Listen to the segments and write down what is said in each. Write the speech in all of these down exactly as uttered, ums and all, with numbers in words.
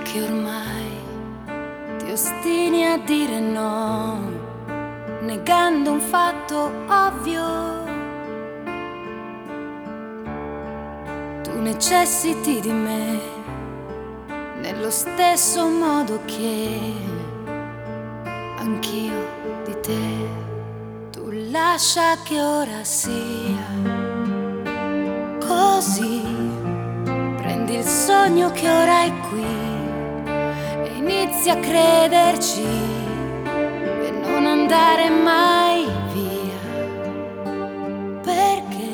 che ormai ti ostini a dire no, negando un fatto ovvio. Tu necessiti di me nello stesso modo che anch'io di te. Tu lascia che ora sia così, prendi il sogno che ora è qui e inizi a crederci e non andare mai via, perché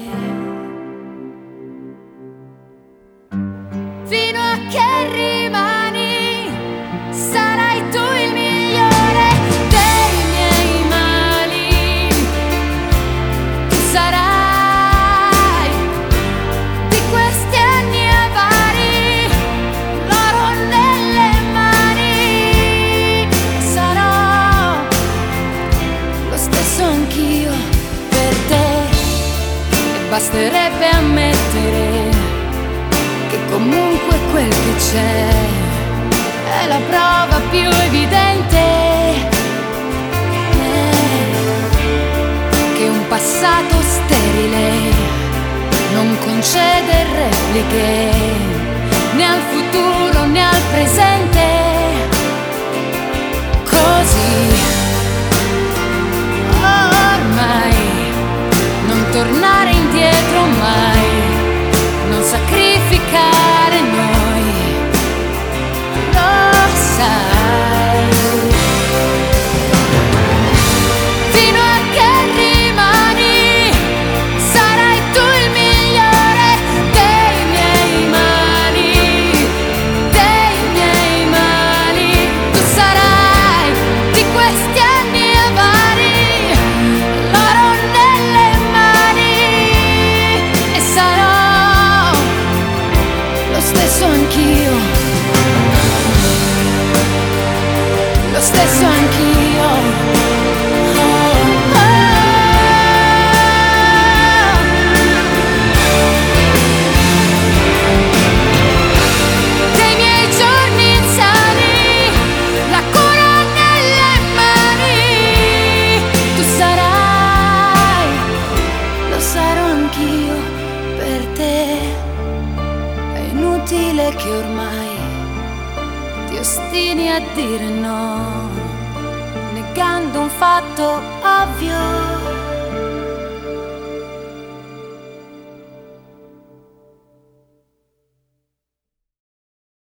fino a che rimani sarai tu il migliore dei miei mali. Tu sarai di questi anni avari l'oro nelle mani. Sarò lo stesso anch'io per te, e basterebbe ammettere che comunque quel che c'è è la prova più evidente, eh, che un passato sterile non concede repliche né al futuro né al presente. Così ormai non tornare indietro mai, non sacrificare noi, lo sai. Fino a che rimani sarai tu il migliore dei miei mali, dei miei mali. Tu sarai di questi anni avari l'oro nelle mani, e sarò lo stesso anch'io, lo stesso anch'io. Oh, oh. Dei miei giorni insani, la cura nelle mani. Tu sarai, lo sarò anch'io per te. È inutile che ormai ti ostini a dire no, negando un fatto ovvio.